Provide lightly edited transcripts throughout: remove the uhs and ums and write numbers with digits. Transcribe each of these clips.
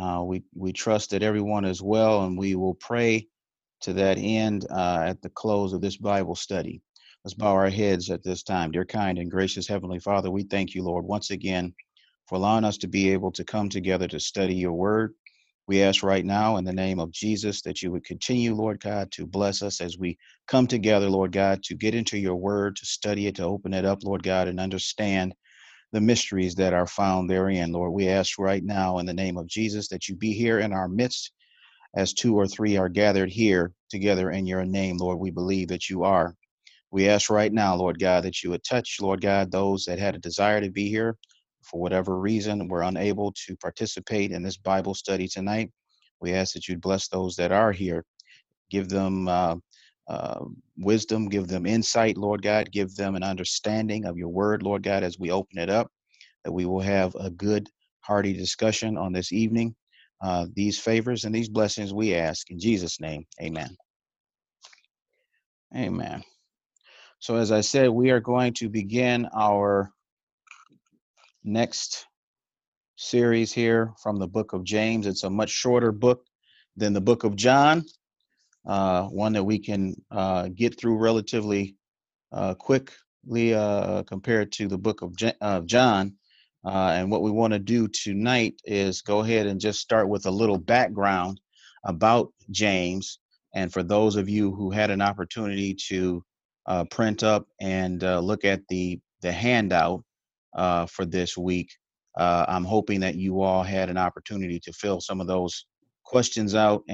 We trust that everyone is well, and we will pray to that end at the close of this Bible study. Let's bow our heads at this time. Dear kind and gracious Heavenly Father, we thank you, Lord, once again for allowing us to be able to come together to study your word. We ask right now in the name of Jesus that you would continue, Lord God, to bless us as we come together, Lord God, to get into your word, to study it, to open it up, Lord God, and understand the mysteries that are found therein. Lord, we ask right now in the name of Jesus that you be here in our midst as two or three are gathered here together in your name. Lord, we believe that you are. We ask right now, Lord God, that you would touch, Lord God, those that had a desire to be here for whatever reason were unable to participate in this Bible study tonight. We ask that you'd bless those that are here. Give them uh, wisdom, give them insight, Lord God, give them an understanding of your word, Lord God, as we open it up, that we will have a good, hearty discussion on this evening. These favors and these blessings we ask in Jesus' name. Amen. Amen. So, as I said, we are going to begin our next series here from the book of James. It's a much shorter book than the book of John, one that we can get through relatively quickly compared to the book of John. And what we want to do tonight is go ahead and just start with a little background about James. And for those of you who had an opportunity to print up and look at the handout for this week, I'm hoping that you all had an opportunity to fill some of those questions out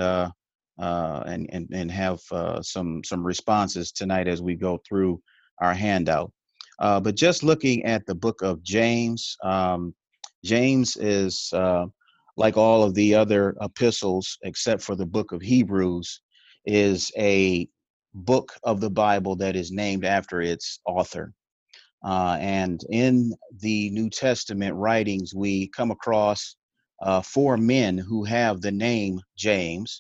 and have some responses tonight as we go through our handout. But just looking at the book of James, James is like all of the other epistles, except for the book of Hebrews, is a book of the Bible that is named after its author. And in the New Testament writings, we come across four men who have the name James.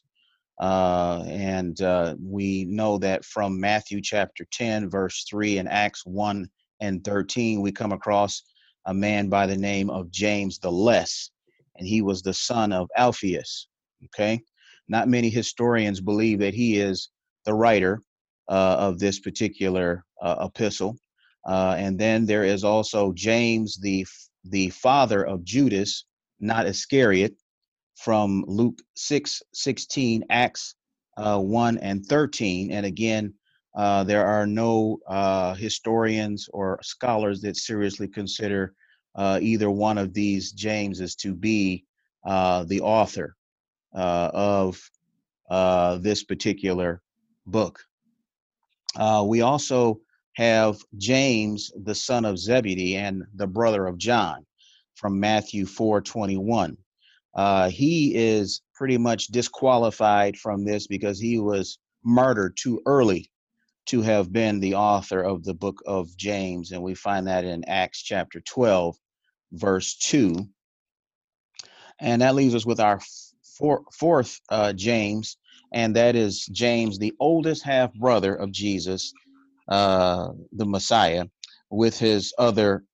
And we know that from Matthew chapter 10, verse 3, and Acts 1 and 13, we come across a man by the name of James the Less, and he was the son of Alphaeus. Okay. Not many historians believe that he is the writer of this particular epistle. And then there is also James, the father of Judas, not Iscariot, from Luke 6:16, Acts 1 and 13. And again, there are no historians or scholars that seriously consider either one of these Jameses to be the author of this particular book. We also have James, the son of Zebedee and the brother of John, from Matthew 4:21. He is pretty much disqualified from this because he was martyred too early to have been the author of the book of James. And we find that in Acts chapter 12, verse 2. And that leaves us with our fourth James, and that is James, the oldest half brother of Jesus, the Messiah, with his other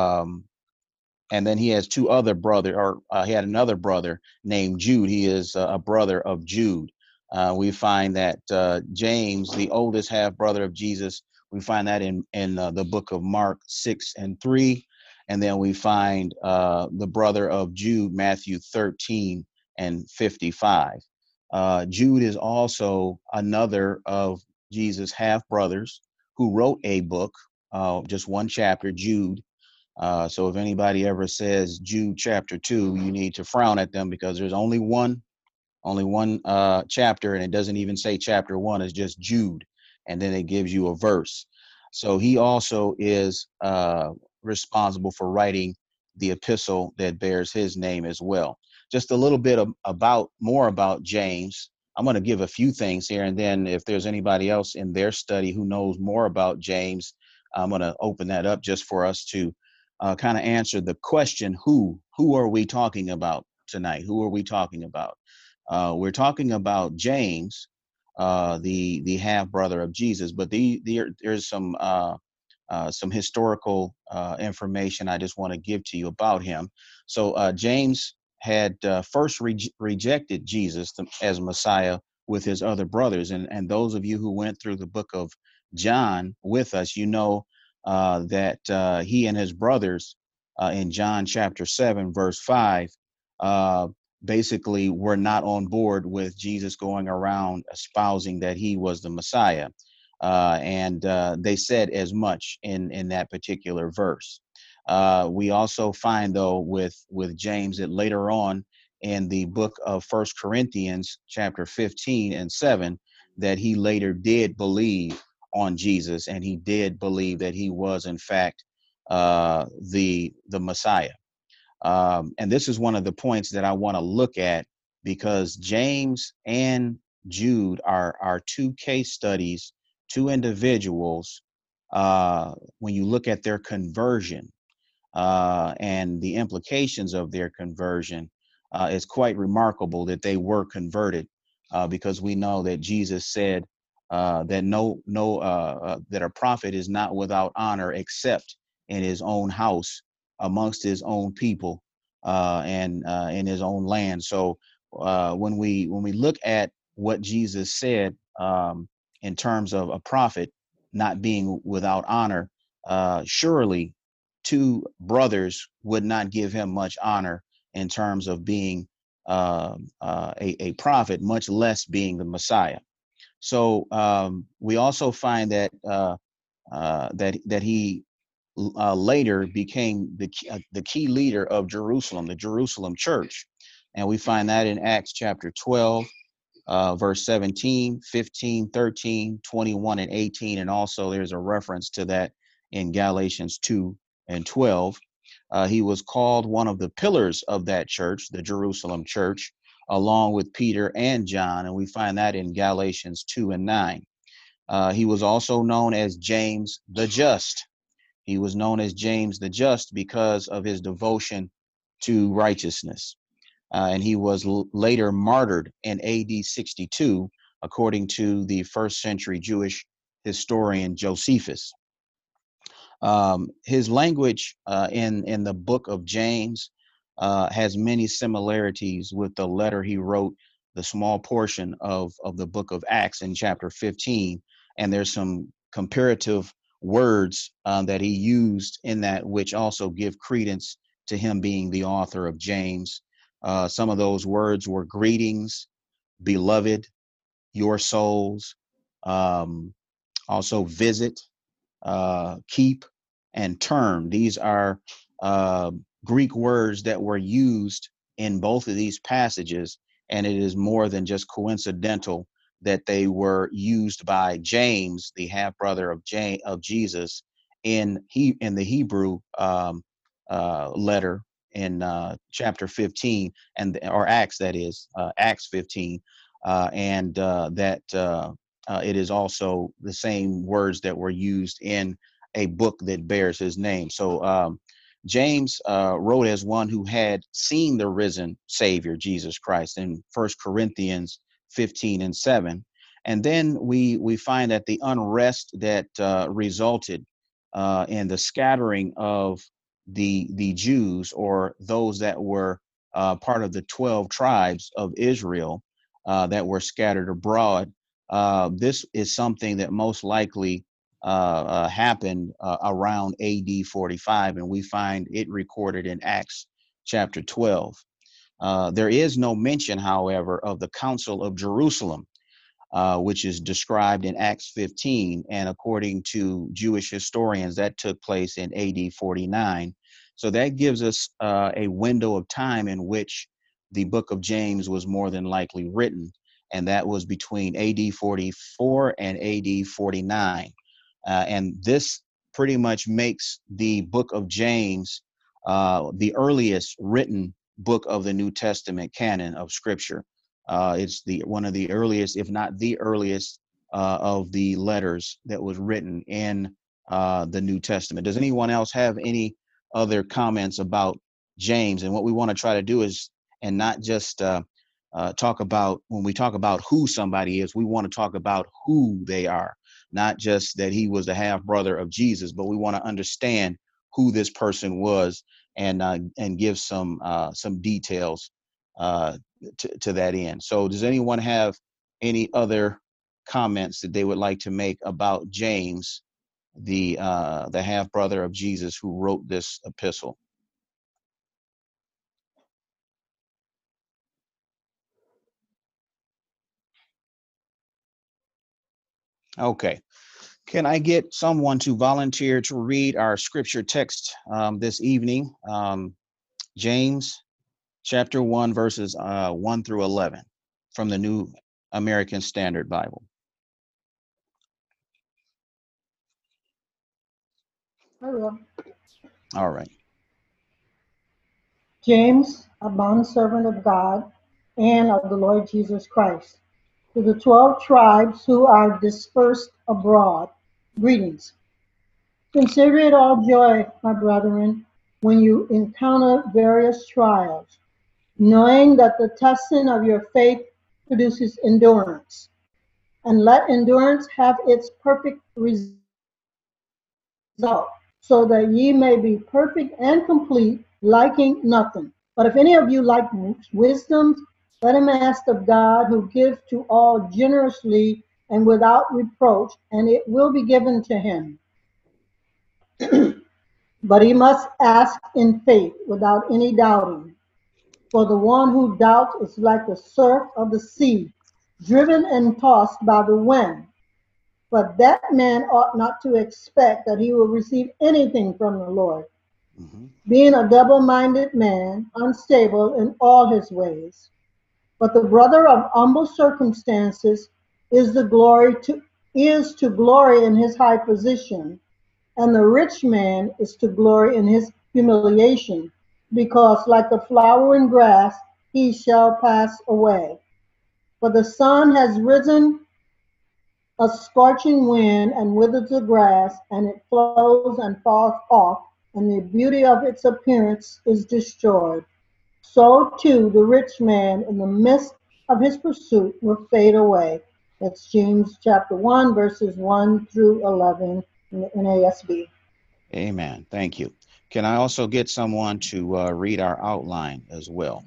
and then he has two other brother, or he had another brother named Jude. He is a brother of Jude. We find that James, the oldest half brother of Jesus, we find that in the book of Mark 6 and 3. And then we find the brother of Jude, Matthew 13 and 55. Jude is also another of Jesus' half brothers who wrote a book, just one chapter, Jude. So if anybody ever says Jude chapter 2, you need to frown at them because there's only one chapter, and it doesn't even say chapter 1. It's just Jude, and then it gives you a verse. So he also is responsible for writing the epistle that bears his name as well. Just a little bit more about James. I'm going to give a few things here, and then if there's anybody else in their study who knows more about James, I'm going to open that up just for us to kind of answer the question, who are we talking about tonight? Who are we talking about? We're talking about James, the half brother of Jesus, but there's some historical information I just want to give to you about him. So James had first rejected Jesus as Messiah with his other brothers. And those of you who went through the book of John with us, you know that he and his brothers in John chapter 7, verse 5, uh, basically were not on board with Jesus going around espousing that he was the Messiah. And they said as much in that particular verse. We also find, though, with James that later on in the book of First Corinthians, chapter 15 and 7, that he later did believe on Jesus, and he did believe that he was, in fact, the Messiah. And this is one of the points that I want to look at, because James and Jude are two case studies, two individuals. When you look at their conversion, and the implications of their conversion, is quite remarkable that they were converted, because we know that Jesus said that that a prophet is not without honor except in his own house, amongst his own people, and in his own land. So when we look at what Jesus said, in terms of a prophet not being without honor, surely two brothers would not give him much honor in terms of being a prophet, much less being the Messiah. So we also find that that he later became the key leader of Jerusalem, the Jerusalem church, and we find that in Acts chapter 12. Verse 17, 15, 13, 21, and 18. And also there's a reference to that in Galatians 2 and 12. He was called one of the pillars of that church, the Jerusalem church, along with Peter and John. And we find that in Galatians 2 and 9. He was also known as James the Just. He was known as James the Just because of his devotion to righteousness. And he was later martyred in AD 62, according to the first century Jewish historian Josephus. His language in the book of James has many similarities with the letter he wrote, the small portion of the book of Acts in chapter 15. And there's some comparative words that he used in that, which also give credence to him being the author of James. Some of those words were greetings, beloved, your souls, also visit, keep, and term. These are Greek words that were used in both of these passages, and it is more than just coincidental that they were used by James, the half brother of Jesus, in the Hebrew letter in chapter 15, or Acts, that is Acts 15, and that it is also the same words that were used in a book that bears his name. So James wrote as one who had seen the risen Savior, Jesus Christ, in First Corinthians 15 and 7. And then we find that the unrest that resulted in the scattering of the Jews, or those that were part of the 12 tribes of Israel that were scattered abroad. This is something that most likely happened around AD 45, and we find it recorded in Acts chapter 12. There is no mention, however, of the Council of Jerusalem, which is described in Acts 15. And according to Jewish historians, that took place in AD 49. So that gives us a window of time in which the book of James was more than likely written. And that was between AD 44 and AD 49. And this pretty much makes the book of James the earliest written book of the New Testament canon of Scripture. It's one of the earliest, if not the earliest, of the letters that was written in the New Testament. Does anyone else have any other comments about James? And what we want to try to do is, and not just talk about, when we talk about who somebody is, we want to talk about who they are, not just that he was the half brother of Jesus, but we want to understand who this person was, and give some details to that end. So does anyone have any other comments that they would like to make about James, the half brother of Jesus who wrote this epistle? Okay. Can I get someone to volunteer to read our scripture text this evening? James chapter 1, verses 1 through 11 from the New American Standard Bible. I will. All right. James, a bondservant of God and of the Lord Jesus Christ, to the 12 tribes who are dispersed abroad, greetings. Consider it all joy, my brethren, when you encounter various trials, knowing that the testing of your faith produces endurance. And let endurance have its perfect result, so that ye may be perfect and complete, lacking nothing. But if any of you lack wisdom, let him ask of God, who gives to all generously and without reproach, and it will be given to him. But he must ask in faith, without any doubting. For the one who doubts is like the surf of the sea, driven and tossed by the wind. But that man ought not to expect that he will receive anything from the Lord, being a double-minded man, unstable in all his ways. But the brother of humble circumstances is to glory in his high position, and the rich man is to glory in his humiliation, because like the flowering grass, he shall pass away. For the sun has risen a scorching wind and withers the grass, and it flows and falls off, and the beauty of its appearance is destroyed. So too the rich man in the midst of his pursuit will fade away. That's James chapter 1, verses 1 through 11 in the NASB. Amen. Thank you. Can I also get someone to read our outline as well?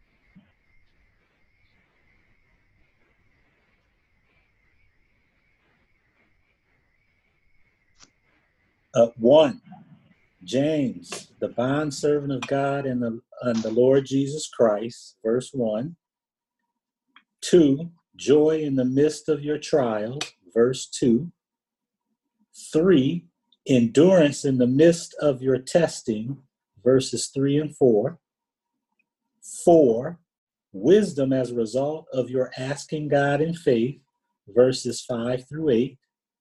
One, James, the bondservant of God and the Lord Jesus Christ, verse 1. 2, joy in the midst of your trials, verse 2. 3, endurance in the midst of your testing, verses 3 and 4. 4, wisdom as a result of your asking God in faith, verses 5 through 8.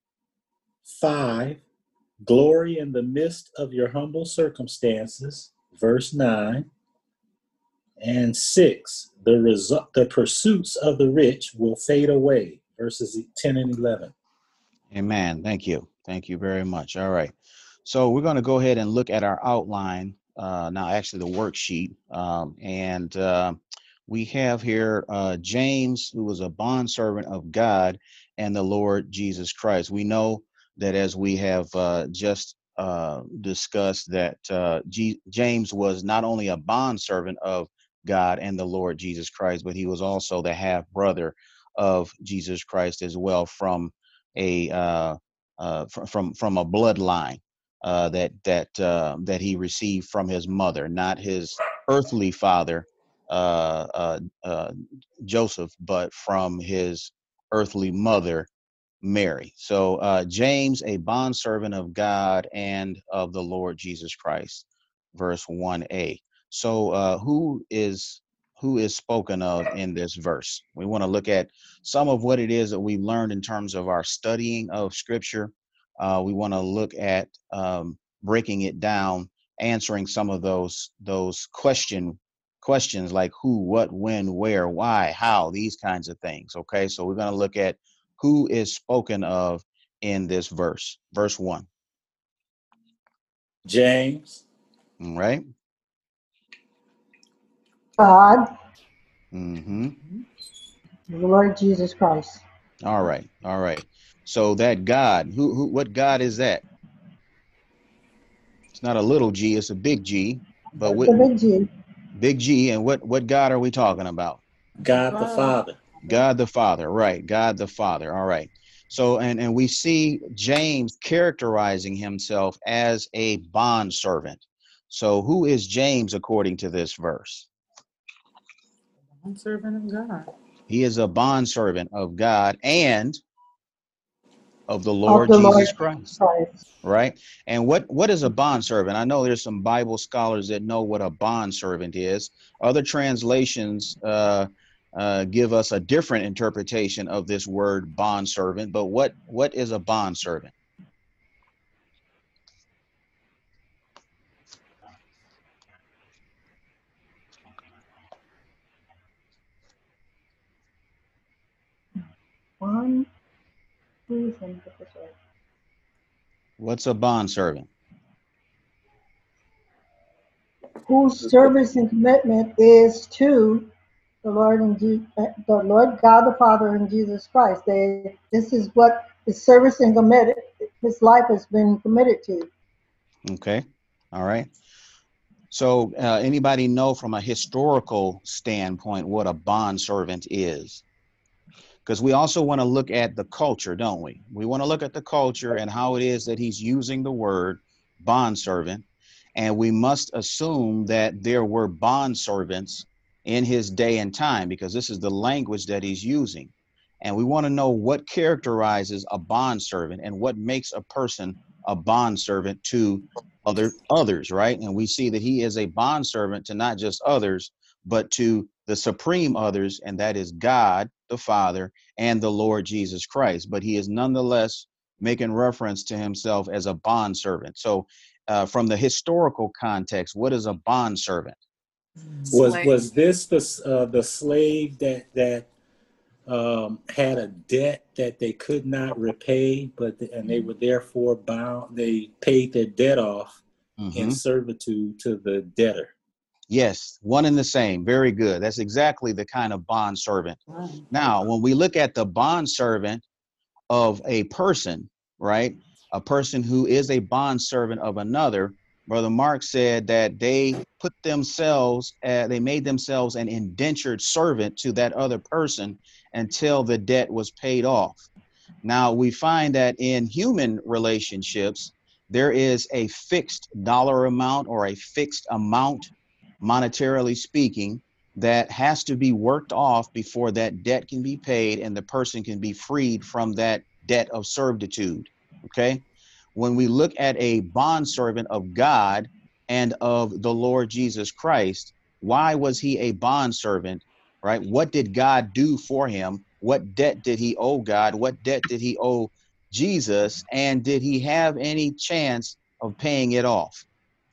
5, glory in the midst of your humble circumstances, verse 9. And 6, the pursuits of the rich will fade away, verses 10 and 11. Amen. Thank you. Thank you very much. All right. So we're going to go ahead and look at our outline now, actually the worksheet. We have here James, who was a bondservant of God and the Lord Jesus Christ. We know that, as we have just discussed, that James was not only a bondservant of God and the Lord Jesus Christ, but he was also the half brother of Jesus Christ as well, from a from a bloodline that he received from his mother, not his earthly father, Joseph, but from his earthly mother, Mary. So James, a bondservant of God and of the Lord Jesus Christ, verse 1a. So who is spoken of in this verse? We want to look at some of what it is that we learned in terms of our studying of Scripture. We want to look at breaking it down, answering some of those questions like who, what, when, where, why, how, these kinds of things. Okay, so we're going to look at who is spoken of in this verse. Verse 1. James. All right. God, Mm-hmm. the Lord Jesus Christ. All right. All right. So that God, what God is that? It's not a little g, it's a big G. But The big G. Big G. And what God are we talking about? God the Father. God the Father, right? God the Father. All right. So, and we see James characterizing himself as a bondservant. So, who is James according to this verse? Servant of God. He is a bondservant of God and of the of Lord the Lord Jesus Christ, Christ. right? And what is a bondservant? I know there's some Bible scholars that know what a bondservant is. Other translations give us a different interpretation of this word bondservant. But what is a bondservant? One, please, and get this right. What's a bondservant? Whose service and commitment is to the Lord the Lord God the Father and Jesus Christ. This is what his service and committed. His life has been committed to. Okay, all right. So anybody know from a historical standpoint what a bondservant is? Because we also want to look at the culture, don't we? We want to look at the culture and how it is that he's using the word bondservant. And we must assume that there were bondservants in his day and time, because this is the language that he's using. And we want to know what characterizes a bondservant and what makes a person a bondservant to others, right? And we see that he is a bondservant to not just others, but to the supreme others, and that is God the Father and the Lord Jesus Christ. But he is nonetheless making reference to himself as a bondservant. So from the historical context, what is a bondservant? Was this the slave that had a debt that they could not repay, and they were therefore bound? They paid their debt off in servitude to the debtor. Yes, one and the same. Very good. That's exactly the kind of bondservant. Now, when we look at the bondservant of a person, right? A person who is a bondservant of another, Brother Mark said that they they made themselves an indentured servant to that other person until the debt was paid off. Now, we find that in human relationships, there is a fixed dollar amount or a fixed amount, monetarily speaking, that has to be worked off before that debt can be paid and the person can be freed from that debt of servitude. Okay. When we look at a bondservant of God and of the Lord Jesus Christ, why was he a bondservant? Right? What did God do for him? What debt did he owe God? What debt did he owe Jesus? And did he have any chance of paying it off?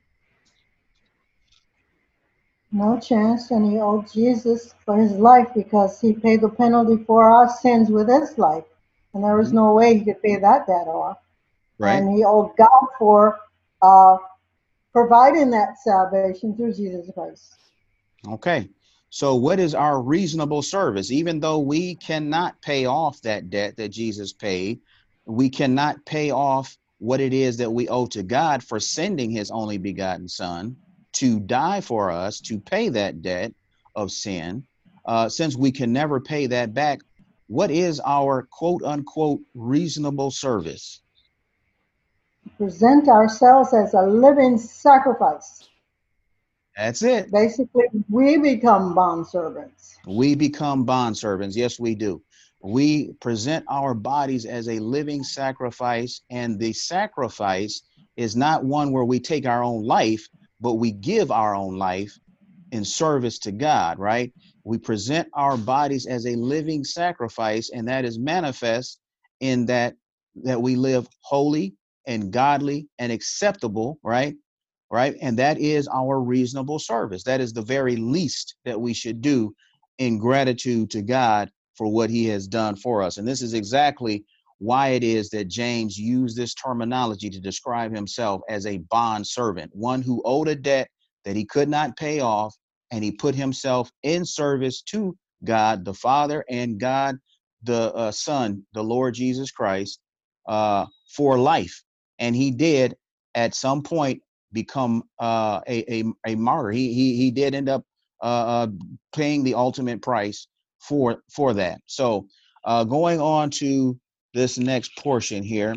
No chance, and he owed Jesus for his life because he paid the penalty for our sins with his life. And there was no way he could pay that debt off. Right? And he owed God for uh, providing that salvation through Jesus Christ. Okay. So what is our reasonable service? Even though we cannot pay off that debt that Jesus paid, we cannot pay off what it is that we owe to God for sending his only begotten son to die for us, to pay that debt of sin. Since we can never pay that back, what is our quote unquote reasonable service? Present ourselves as a living sacrifice. That's it. Basically, we become bondservants. We become bondservants. Yes, we do. We present our bodies as a living sacrifice, and the sacrifice is not one where we take our own life, but we give our own life in service to God, right? We present our bodies as a living sacrifice, and that is manifest in that we live holy and godly and acceptable, right? Right? And that is our reasonable service. That is the very least that we should do in gratitude to God for what he has done for us. And this is exactly why it is that James used this terminology to describe himself as a bond servant, one who owed a debt that he could not pay off, and he put himself in service to God the Father and God the Son, the Lord Jesus Christ, for life. And he did at some point become a martyr. He did end up paying the ultimate price for that. So going on to this next portion here.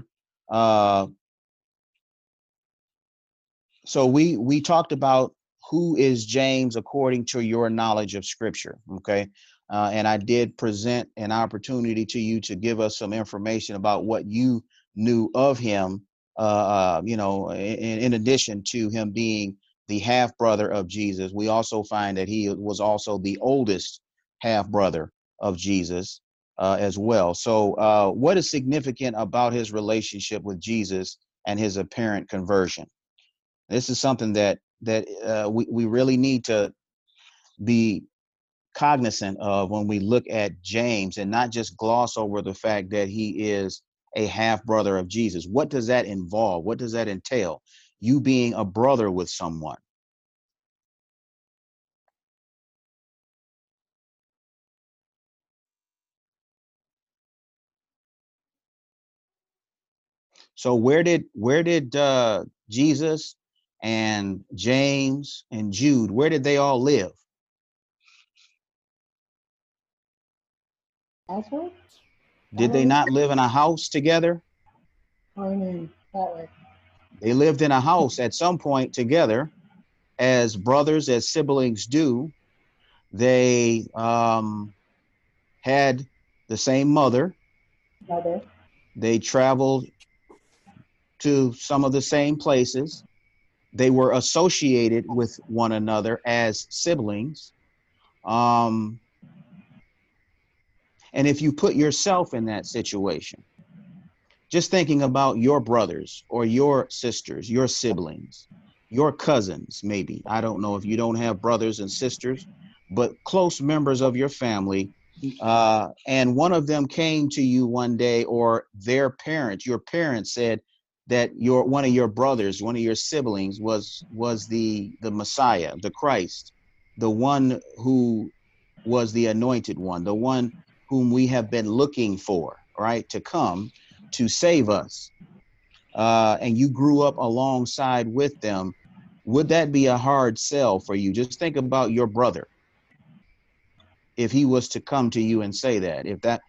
So we talked about who is James according to your knowledge of Scripture. Okay. And I did present an opportunity to you to give us some information about what you knew of him, in addition to him being the half brother of Jesus. We also find that he was also the oldest half brother of Jesus as well. So what is significant about his relationship with Jesus and his apparent conversion? This is something that we really need to be cognizant of when we look at James, and not just gloss over the fact that he is a half brother of Jesus. What does that involve? What does that entail? You being a brother with someone. So where did Jesus and James and Jude, where did they all live? Nazareth? Did they not live in a house together? Oh, you mean that way. They lived in a house at some point together, as brothers, as siblings do. They had the same mother. Mother. They traveled to some of the same places. They were associated with one another as siblings. And if you put yourself in that situation, just thinking about your brothers or your sisters, your siblings, your cousins, maybe. I don't know if you don't have brothers and sisters, but close members of your family. And one of them came to you one day, or their parents, your parents said that one of your brothers, one of your siblings was the Messiah, the Christ, the one who was the anointed one, the one whom we have been looking for, right, to come to save us, and you grew up alongside with them. Would that be a hard sell for you? Just think about your brother, if he was to come to you and say that. If that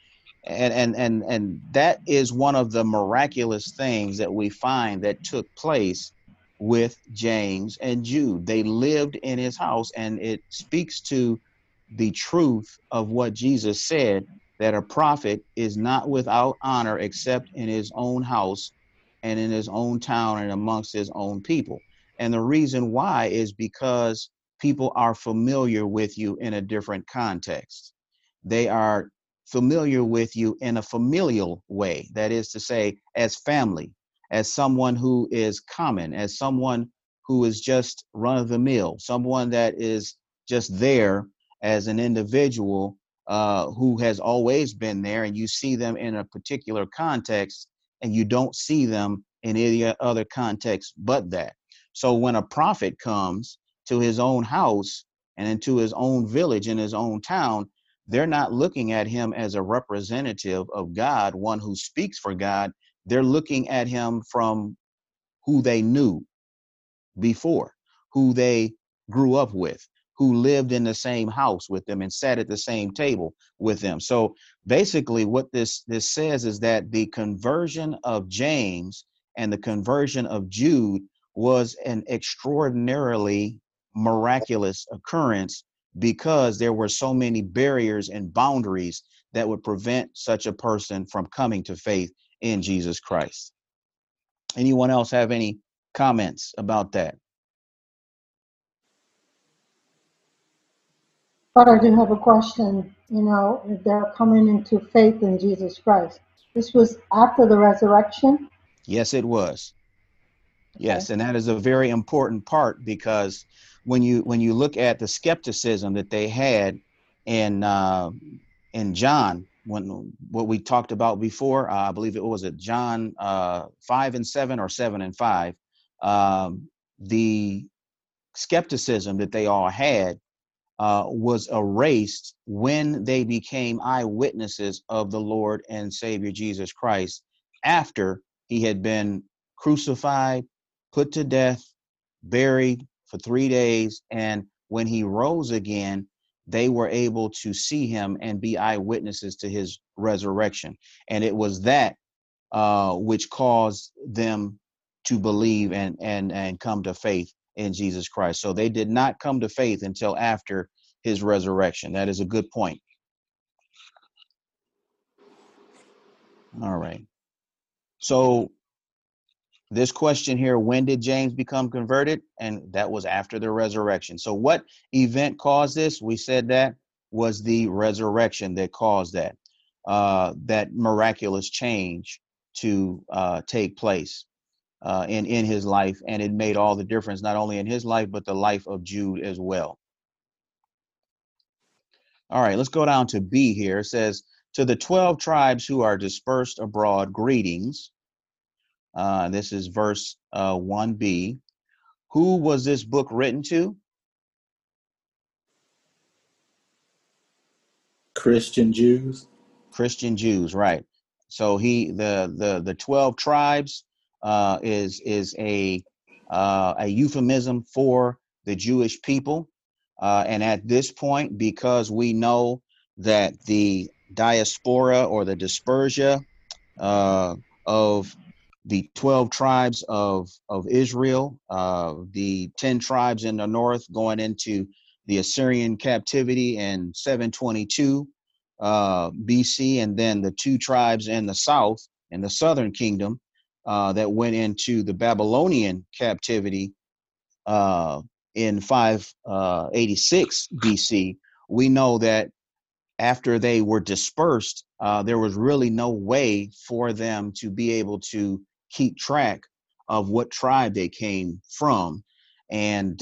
and that is one of the miraculous things that we find that took place with James and Jude. They lived in his house, and it speaks to the truth of what Jesus said, that a prophet is not without honor except in his own house and in his own town and amongst his own people. And the reason why is because people are familiar with you in a different context. They are familiar with you in a familial way. That is to say, as family, as someone who is common, as someone who is just run of the mill, someone that is just there as an individual who has always been there, and you see them in a particular context and you don't see them in any other context but that. So when a prophet comes to his own house and into his own village, in his own town, they're not looking at him as a representative of God, one who speaks for God. They're looking at him from who they knew before, who they grew up with, who lived in the same house with them and sat at the same table with them. So basically what this says is that the conversion of James and the conversion of Jude was an extraordinarily miraculous occurrence, because there were so many barriers and boundaries that would prevent such a person from coming to faith in Jesus Christ. Anyone else have any comments about that? But I do have a question. If they're coming into faith in Jesus Christ, this was after the resurrection? Yes, it was. Okay. Yes, and that is a very important part, because when you look at the skepticism that they had in John, when what we talked about before, I believe it was at John 5:7 or 7:5, the skepticism that they all had was erased when they became eyewitnesses of the Lord and Savior Jesus Christ, after he had been crucified, put to death, buried for 3 days, and when he rose again, they were able to see him and be eyewitnesses to his resurrection. And it was that which caused them to believe and come to faith in Jesus Christ. So they did not come to faith until after his resurrection. That is a good point. All right. So this question here, when did James become converted? And that was after the resurrection. So what event caused this? We said that was the resurrection that caused that miraculous change to take place in his life. And it made all the difference, not only in his life, but the life of Jude as well. All right, let's go down to B here. It says, to the 12 tribes who are dispersed abroad, greetings. This is verse 1b. Who was this book written to? Christian Jews. Christian Jews, right. So the 12 tribes is a euphemism for the Jewish people. And at this point, because we know that the diaspora or the dispersia of the 12 tribes of Israel, the 10 tribes in the north going into the Assyrian captivity in 722 BC, and then the 2 tribes in the south, in the southern kingdom, that went into the Babylonian captivity in 586 BC. We know that after they were dispersed, there was really no way for them to be able to keep track of what tribe they came from. And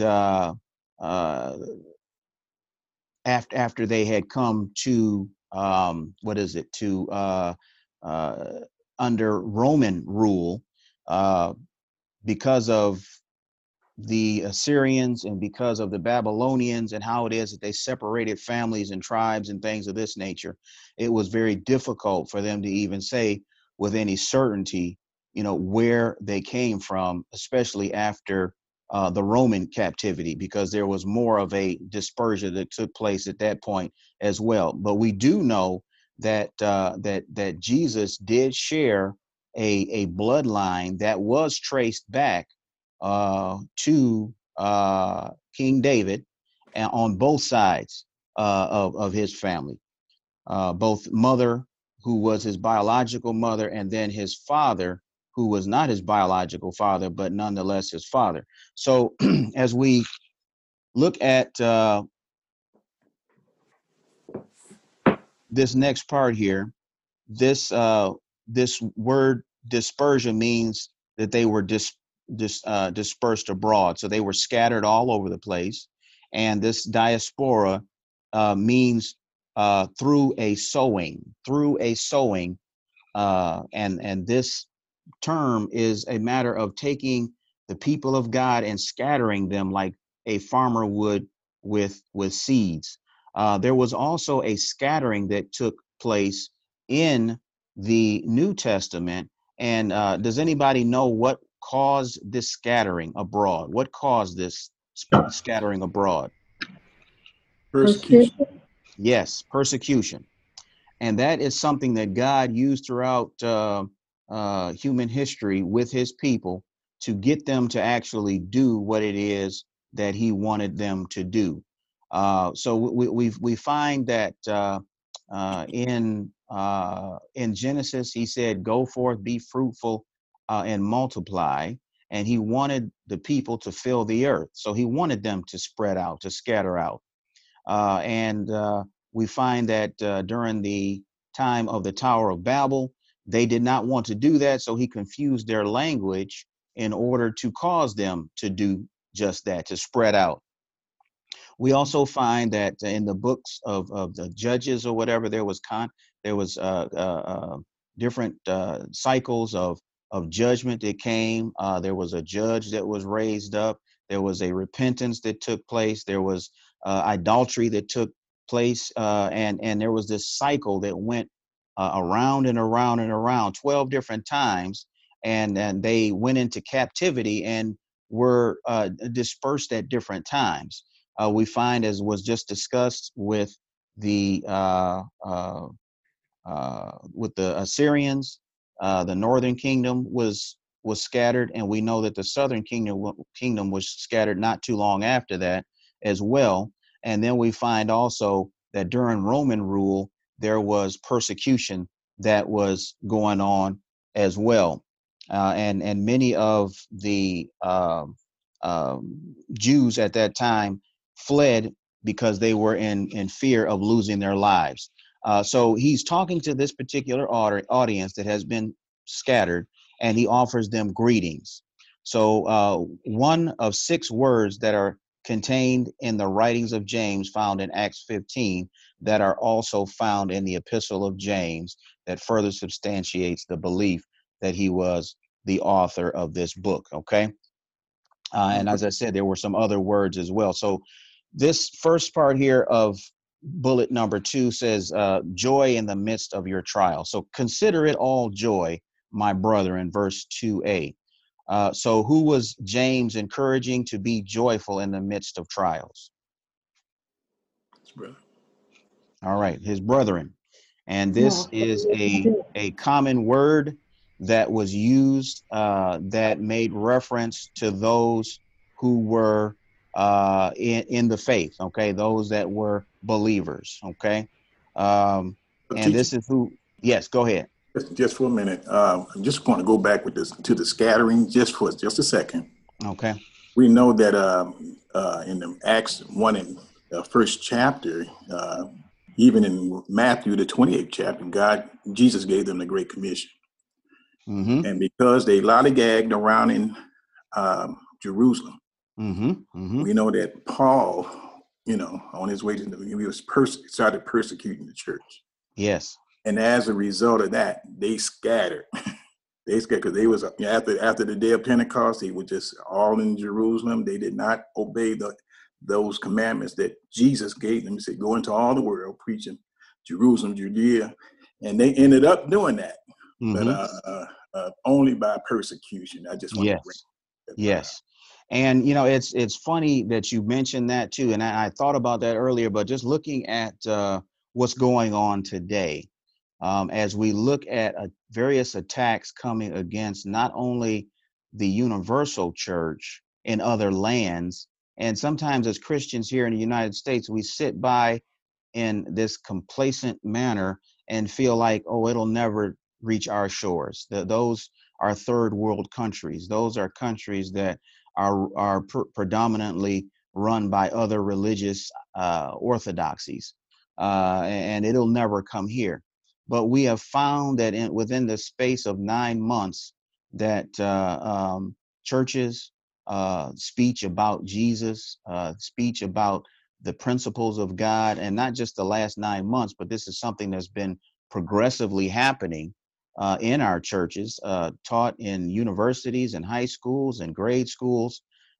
after they had come to under Roman rule, because of the Assyrians and because of the Babylonians and how it is that they separated families and tribes and things of this nature, it was very difficult for them to even say with any certainty, where they came from, especially after the Roman captivity, because there was more of a dispersion that took place at that point as well. But we do know that that Jesus did share a bloodline that was traced back to King David, and on both sides of his family, both mother, who was his biological mother, and then his father, who was not his biological father, but nonetheless his father. So as we look at this next part here, this word dispersion means that they were dispersed abroad. So they were scattered all over the place. And this diaspora means through a sowing, and this term is a matter of taking the people of God and scattering them like a farmer would with seeds. There was also a scattering that took place in the New Testament. And does anybody know what caused this scattering abroad? What caused this scattering abroad? Persecution. Yes, persecution. And that is something that God used throughout human history with his people to get them to actually do what it is that he wanted them to do. So we find that in Genesis, he said, "Go forth, be fruitful, and multiply." And he wanted the people to fill the earth. So he wanted them to spread out, to scatter out. And we find that during the time of the Tower of Babel, they did not want to do that. So he confused their language in order to cause them to do just that, to spread out. We also find that in the books of the Judges or whatever, there was different cycles of judgment that came. There was a judge that was raised up. There was a repentance that took place. There was idolatry that took place, and there was this cycle that went around and around and around 12 different times, and they went into captivity and were dispersed at different times. we find, as was just discussed with the Assyrians, the northern kingdom was scattered, and we know that the southern kingdom was scattered not too long after that as well. And then we find also that during Roman rule there was persecution that was going on as well, and many of the Jews at that time fled because they were in fear of losing their lives. So he's talking to this particular audience that has been scattered, and he offers them greetings. So one of 6 words that are contained in the writings of James, found in Acts 15, that are also found in the Epistle of James, that further substantiates the belief that he was the author of this book. Okay. And as I said, there were some other words as well. So this first part here of bullet number 2 says, joy in the midst of your trial. So consider it all joy, my brother, in verse 2a. So who was James encouraging to be joyful in the midst of trials? All right, his brethren. And this is a common word that was used that made reference to those who were in the faith, okay, those that were believers, okay. And this is who, yes, go ahead. Just for a minute. I'm just going to go back with this to the scattering just a second. Okay. We know that in the Acts 1 in the first chapter, even in Matthew, the 28th chapter, Jesus gave them the Great Commission. Mm-hmm. And because they lollygagged around in Jerusalem, we know that Paul, on his way to he was started persecuting the church. Yes. And as a result of that, they scattered. They scattered because they was after the day of Pentecost, they were just all in Jerusalem. They did not obey those commandments that Jesus gave them. He said, go into all the world, preaching Jerusalem, Judea. And they ended up doing that, but only by persecution. I just want to bring that. Yes. And, it's funny that you mentioned that too. And I thought about that earlier, but just looking at what's going on today, as we look at various attacks coming against not only the universal church in other lands, and sometimes as Christians here in the United States, we sit by in this complacent manner and feel like, oh, it'll never reach our shores. Those are third world countries. Those are countries that are predominantly run by other religious orthodoxies, and it'll never come here. But we have found that within the space of 9 months that churches, speech about Jesus, speech about the principles of God, and not just the last 9 months, but this is something that's been progressively happening in our churches, taught in universities and high schools and grade schools,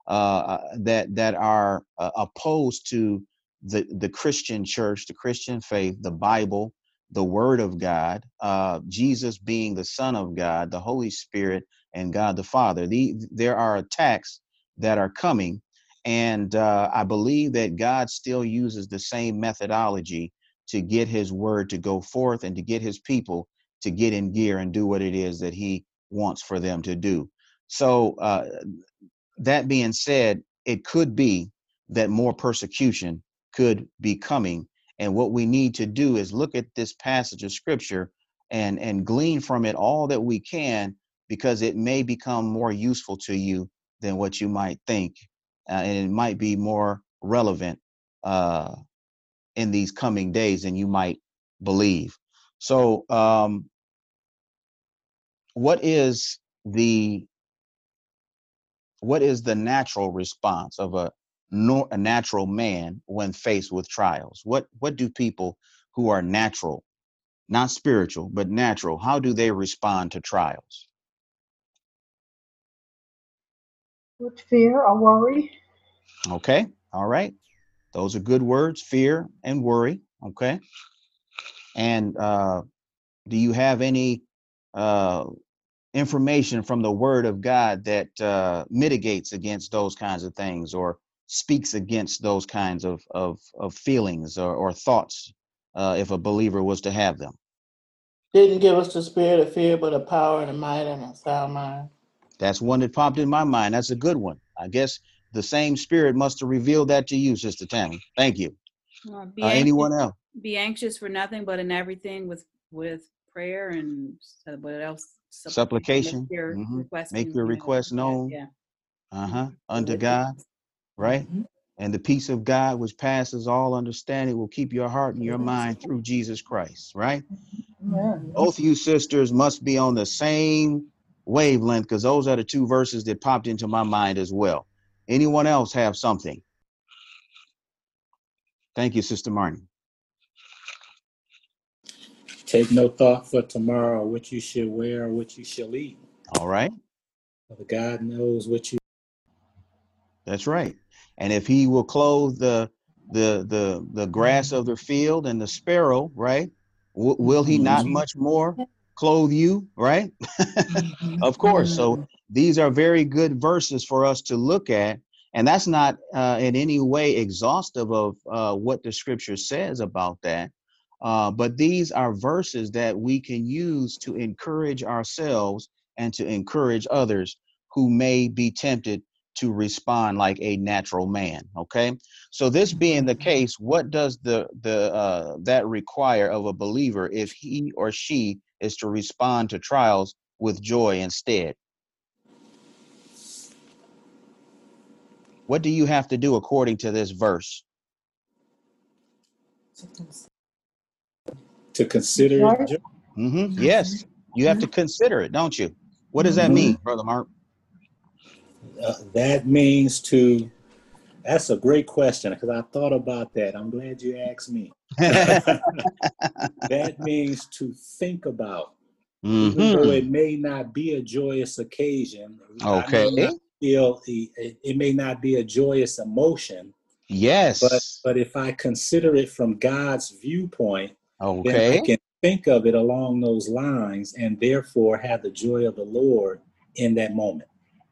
that are opposed to the Christian church, the Christian faith, the Bible, the Word of God, Jesus being the Son of God, the Holy Spirit, and God the Father. There are attacks that are coming, and I believe that God still uses the same methodology to get his word to go forth and to get his people to get in gear and do what it is that he wants for them to do. So that being said, it could be that more persecution could be coming. And what we need to do is look at this passage of scripture and glean from it all that we can, because it may become more useful to you than what you might think. And it might be more relevant in these coming days than you might believe. So what is the natural response of a natural man when faced with trials? What do people who are natural, not spiritual, but natural, how do they respond to trials? With fear or worry. Okay. All right. Those are good words, fear and worry. Okay. And do you have any information from the Word of God that mitigates against those kinds of things, or speaks against those kinds of feelings or thoughts if a believer was to have them. Didn't give us the spirit of fear, but a power and a might and a sound mind. That's one that popped in my mind. That's a good one. I guess the same spirit must have revealed that to you, Sister Tammy. Thank you. Anyone else? Be anxious for nothing, but in everything with prayer and what else? Supplication. Make your request known. Yeah. Unto God. Right? And the peace of God, which passes all understanding, will keep your heart and your mind through Jesus Christ. Right? Both you sisters must be on the same wavelength, because those are the two verses that popped into my mind as well. Anyone else have something? Thank you, Sister Martin. Take no thought for tomorrow, what you should wear or what you shall eat. All right. For God knows what you. That's right. And if he will clothe the grass of the field and the sparrow, right? Will he not much more clothe you, right? Of course. So these are very good verses for us to look at. And that's not in any way exhaustive of what the scripture says about that. But these are verses that we can use to encourage ourselves and to encourage others who may be tempted to respond like a natural man. Okay. So this being the case, what does that require of a believer if he or she is to respond to trials with joy instead? What do you have to do according to this verse? To consider it. Yes, you have to consider it, don't you? What does that mean, Brother Mark? That means that's a great question, because I thought about that. I'm glad you asked me. That means to think about, even though it may not be a joyous occasion. Okay. It may not be a joyous emotion. Yes. But if I consider it from God's viewpoint, okay, then I can think of it along those lines and therefore have the joy of the Lord in that moment.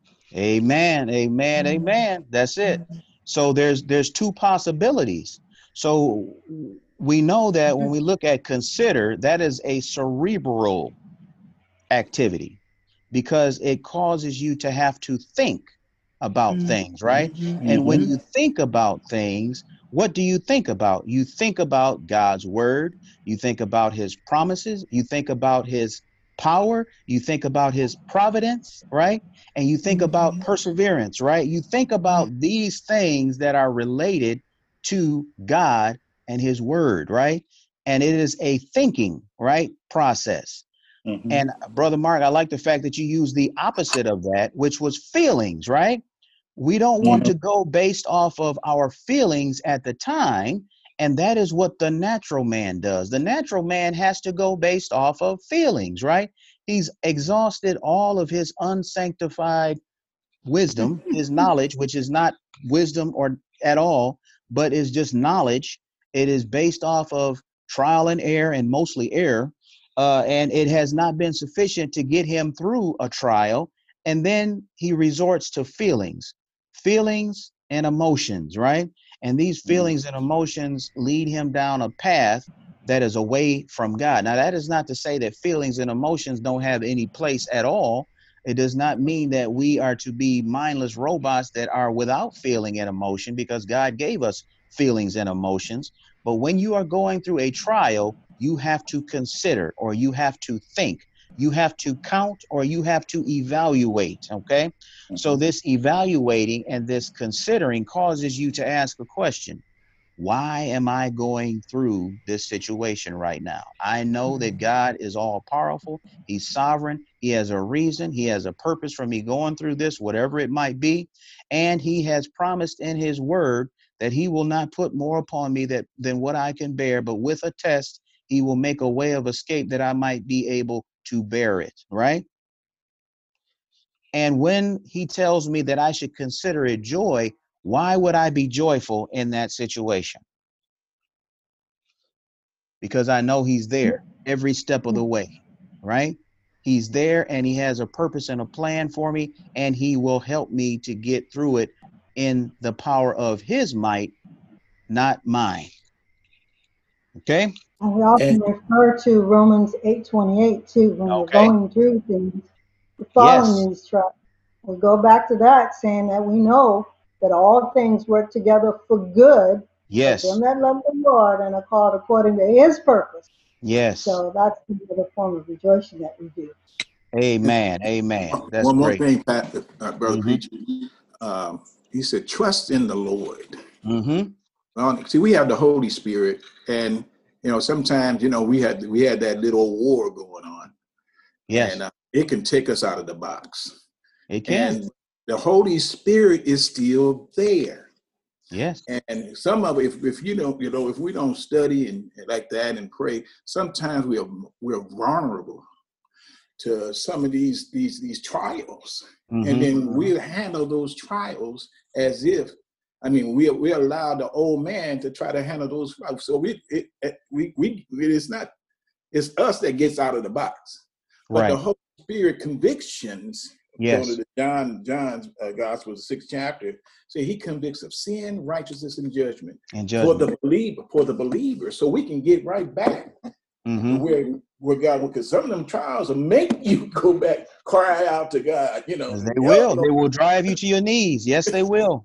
Amen. Amen. Amen. That's it. So there's two possibilities. So we know that when we look at consider, that is a cerebral activity, because it causes you to have to think about things, right? And when you think about things, what do you think about? You think about God's word. You think about his promises. You think about his power. You think about his providence, right? And you think about perseverance, right? You think about these things that are related to God and his word, right? And it is a thinking, right, process. And Brother Mark, I like the fact that you use the opposite of that, which was feelings, right? We don't want to go based off of our feelings at the time. And that is what the natural man does. The natural man has to go based off of feelings, right? He's exhausted all of his unsanctified wisdom, his knowledge, which is not wisdom or at all, but is just knowledge. It is based off of trial and error, and mostly error. And it has not been sufficient to get him through a trial. And then he resorts to feelings and emotions, right? And these feelings and emotions lead him down a path that is away from God. Now, that is not to say that feelings and emotions don't have any place at all. It does not mean that we are to be mindless robots that are without feeling and emotion, because God gave us feelings and emotions. But when you are going through a trial, you have to consider, or you have to think, you have to count, or you have to evaluate. Okay. So this evaluating and this considering causes you to ask a question. Why am I going through this situation right now? I know that God is all powerful. He's sovereign. He has a reason. He has a purpose for me going through this, whatever it might be. And he has promised in his word that he will not put more upon me than what I can bear, but with a test, he will make a way of escape that I might be able to bear it, right? And when he tells me that I should consider it joy, why would I be joyful in that situation? Because I know he's there every step of the way, right? He's there, and he has a purpose and a plan for me, and he will help me to get through it in the power of his might, not mine. Okay? And we often And refer to Romans 8:28 too when we're Okay. going through things, we're Yes. following these trials. We go back to that saying that we know that all things work together for good of them Yes. that love the Lord and are called according to his purpose. Yes. So that's the form of rejoicing that we do. Amen. Amen. That's one more great. thing, Pat, brother Mm-hmm. preacher. He said, "Trust in the Lord." Mm-hmm. See, we have the Holy Spirit, and sometimes we had that little war going on, Yes, and it can take us out of the box. it can. And the Holy Spirit is still there. Yes. And some of it, if if we don't study and like that and pray, sometimes we're vulnerable to some of these trials, and Mm-hmm. then we'll handle those trials as if, we allow the old man to try to handle those trials. So it's us that gets out of the box, but the Right. Holy Spirit convictions. Go to Yes. the John's Gospel, the 6th chapter. Say he convicts of sin, righteousness, and judgment And for judgment. the believer, so we can get right back Mm-hmm. where God, because some of them trials will make you go back, cry out to God. They will. They will drive you to your knees. Yes, they will.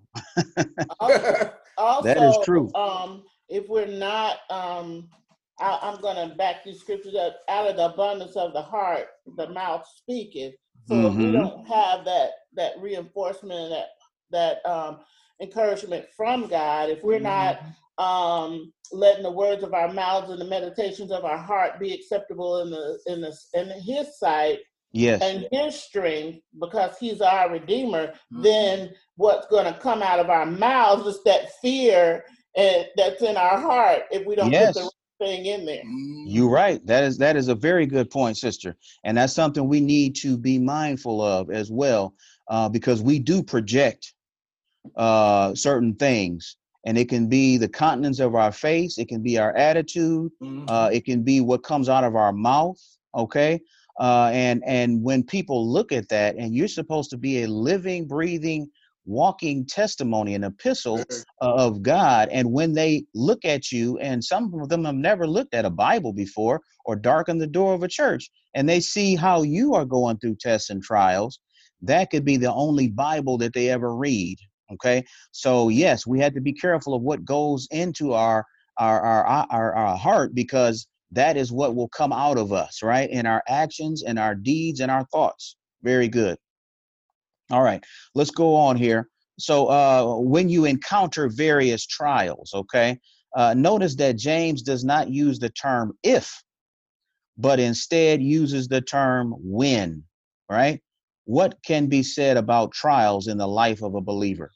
That is Also, true. if we're not, I'm going to back these scriptures up. Out of the abundance of the heart, the mouth speaketh. So if we Mm-hmm. don't have that reinforcement and that encouragement from God, if we're not letting the words of our mouths and the meditations of our heart be acceptable in His sight, Yes. and his strength, because he's our redeemer, then what's going to come out of our mouths is that fear that's in our heart if we don't put the Yes. right thing in there. You're right. That is a very good point, sister. And that's something we need to be mindful of as well, because we do project certain things, and it can be the countenance of our face, it can be our attitude, it can be what comes out of our mouth. Okay. And when people look at that, and you're supposed to be a living, breathing, walking testimony, an epistle of God, and when they look at you, and some of them have never looked at a Bible before or darkened the door of a church, and they see how you are going through tests and trials, that could be the only Bible that they ever read. Okay. So yes, we have to be careful of what goes into our heart, because that is what will come out of us, right? In our actions and our deeds and our thoughts. Very good. All right, let's go on here. So when you encounter various trials, okay, notice that James does not use the term if, but instead uses the term when, right? What can be said about trials in the life of a believer?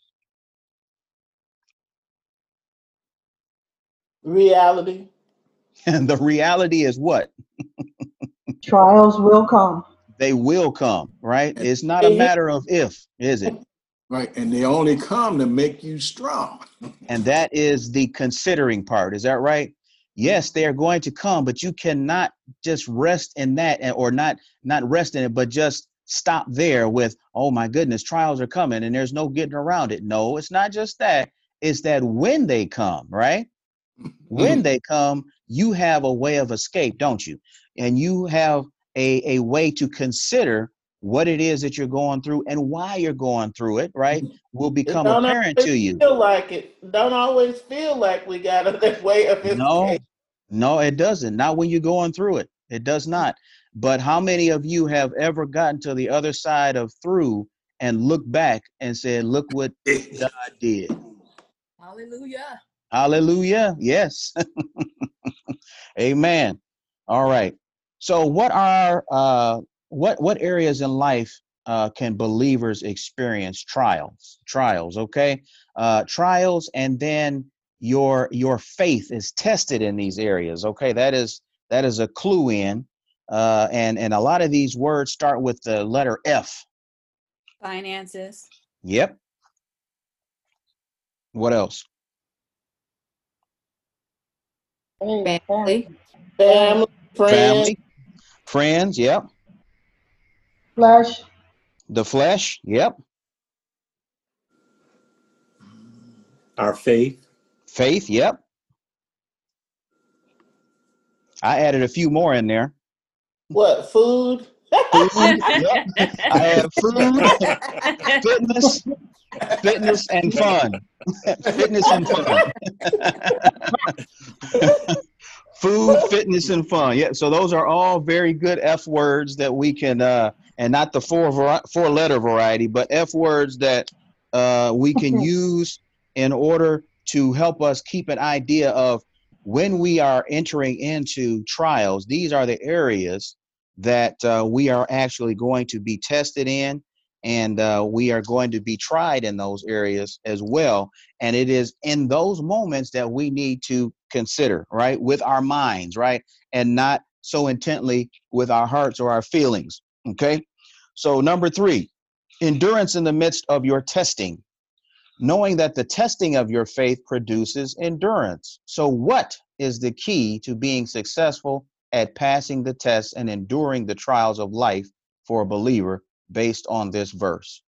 Reality. And the reality is what? Trials will come. They will come, right? And, It's not a matter of if, is it? right, and they only come to make you strong. And that is the considering part. Is that right? Yes, they are going to come, but you cannot just rest in that, or not rest in it, but just stop there with, oh my goodness, trials are coming and there's no getting around it. No, it's not just that. It's that when they come, right? When they come, you have a way of escape, don't you? And you have a way to consider what it is that you're going through and why you're going through it, right? Will It become don't apparent always to you. feel like it. Don't always feel like we got a way of No, escape. no, it doesn't. Not when you're going through it. It does not. But how many of you have ever gotten to the other side of through and looked back and said, look what God did? Hallelujah. Hallelujah. Yes. Amen. All right. So what are what areas in life can believers experience trials? Trials, okay? Trials, and then your faith is tested in these areas. Okay, that is a clue in. And a lot of these words start with the letter F. Finances. Yep. What else? Hey, Family. Family, friends, Family, friends. Yep. flesh, The flesh. Yep. Our faith. Faith, yep. I added a few more in there. What, food? Food, yep. I have food, fitness and fun. Fitness and fun. Food, fitness, and fun. Yeah, so those are all very good F words that we can, and not the four-letter variety, but F words that we can use in order to help us keep an idea of when we are entering into trials. These are the areas that we are actually going to be tested in, and we are going to be tried in those areas as well. And it is in those moments that we need to consider, right, with our minds, right, and not so intently with our hearts or our feelings. Okay. So number 3, endurance in the midst of your testing, knowing that the testing of your faith produces endurance. So what is the key to being successful at passing the test and enduring the trials of life for a believer based on this verse?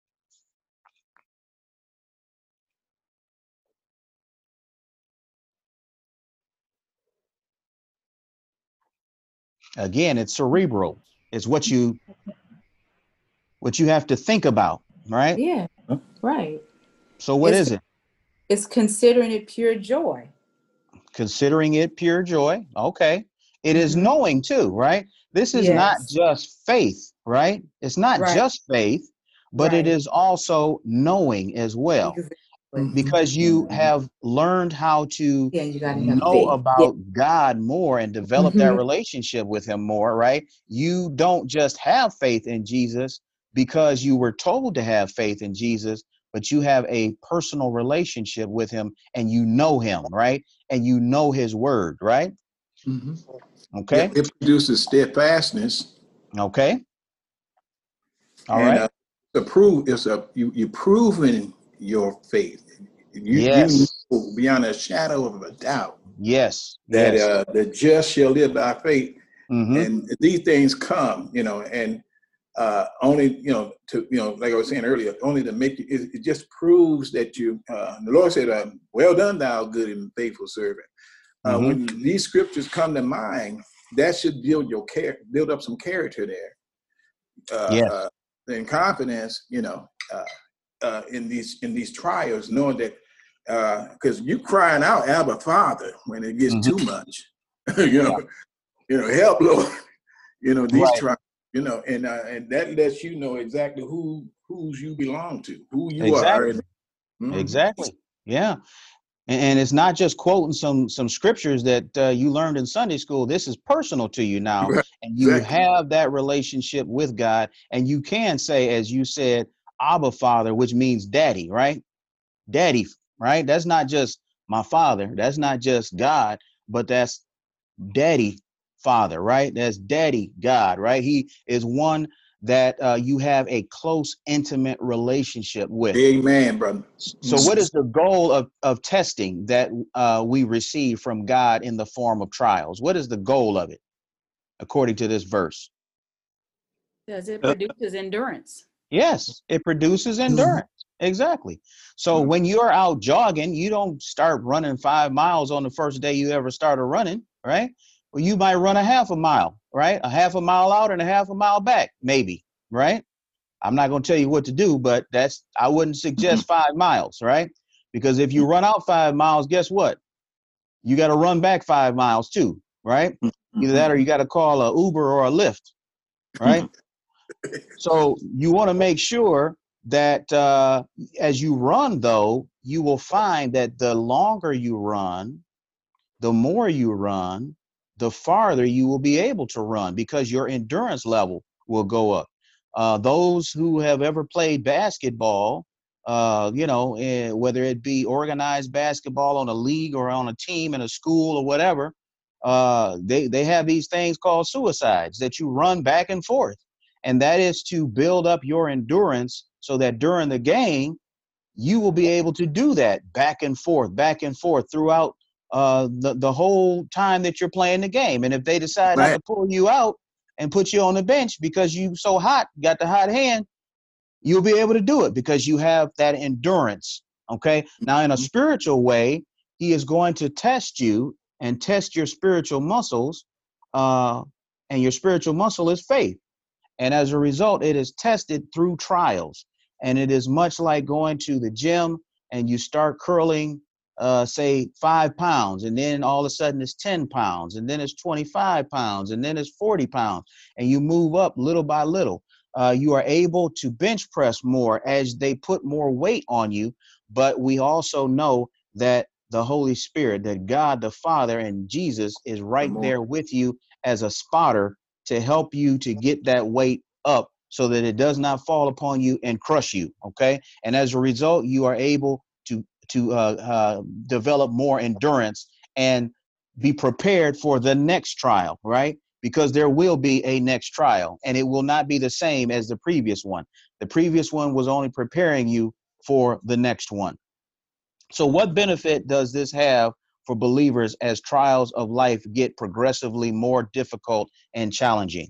Again, it's cerebral. It's what you have to think about, right? Yeah, right. So what is it? It's considering it pure joy. Considering it pure joy. Okay. It is knowing too, right? This is not just faith, right? It's not just faith, but it is also knowing as well. Exactly. Because you have learned how to know faith. about God more and develop that relationship with him more, right? You don't just have faith in Jesus because you were told to have faith in Jesus, but you have a personal relationship with him and you know him, right? And you know his word, right? Okay. It produces steadfastness. Okay. All and, right. You proving your faith. You know beyond a shadow of a doubt. Yes. That the just shall live by faith. And these things come, and only, like I was saying earlier, only to make you, it just proves that you, the Lord said, well done, thou good and faithful servant. When these scriptures come to mind, that should build up some character there. And confidence, in these trials, knowing that, because you crying out, Abba, Father, when it gets too much, help, Lord, these trials, and that lets you know exactly whose you belong to, who you are. Exactly. Yeah. And it's not just quoting some scriptures that you learned in Sunday school. This is personal to you now. Right. And you have that relationship with God. And you can say, as you said, Abba Father, which means daddy, right? Daddy, right? That's not just my father. That's not just God, but that's daddy Father, right? That's daddy God, right? He is one that you have a close, intimate relationship with. Amen, brother. So what is the goal of testing that we receive from God in the form of trials? What is the goal of it, according to this verse? Because it produces endurance. Yes, it produces endurance. Exactly. So when you're out jogging, you don't start running 5 miles on the first day you ever started running, right? Well, you might run a half a mile, right? A half a mile out and a half a mile back, maybe, right? I'm not going to tell you what to do, but I wouldn't suggest 5 miles, right? Because if you run out 5 miles, guess what? You got to run back 5 miles too, right? Either that or you got to call a Uber or a Lyft, right? So you want to make sure that as you run, though, you will find that the longer you run, the more you run, the farther you will be able to run because your endurance level will go up. Those who have ever played basketball, whether it be organized basketball on a league or on a team in a school or whatever, they have these things called suicides that you run back and forth. And that is to build up your endurance so that during the game, you will be able to do that back and forth throughout the whole time that you're playing the game. And if they decide not to pull you out and put you on the bench because you so hot, got the hot hand, you'll be able to do it because you have that endurance Okay. Now, in a spiritual way, he is going to test you and test your spiritual muscles. And your spiritual muscle is faith. And as a result, it is tested through trials. And it is much like going to the gym and you start curling, say 5 pounds, and then all of a sudden it's 10 pounds, and then it's 25 pounds, and then it's 40 pounds, and you move up little by little. You are able to bench press more as they put more weight on you. But we also know that the Holy Spirit, that God the Father and Jesus is right there with you as a spotter to help you to get that weight up so that it does not fall upon you and crush you. Okay. And as a result, you are able to develop more endurance and be prepared for the next trial, right? Because there will be a next trial and it will not be the same as the previous one. The previous one was only preparing you for the next one. So what benefit does this have for believers as trials of life get progressively more difficult and challenging?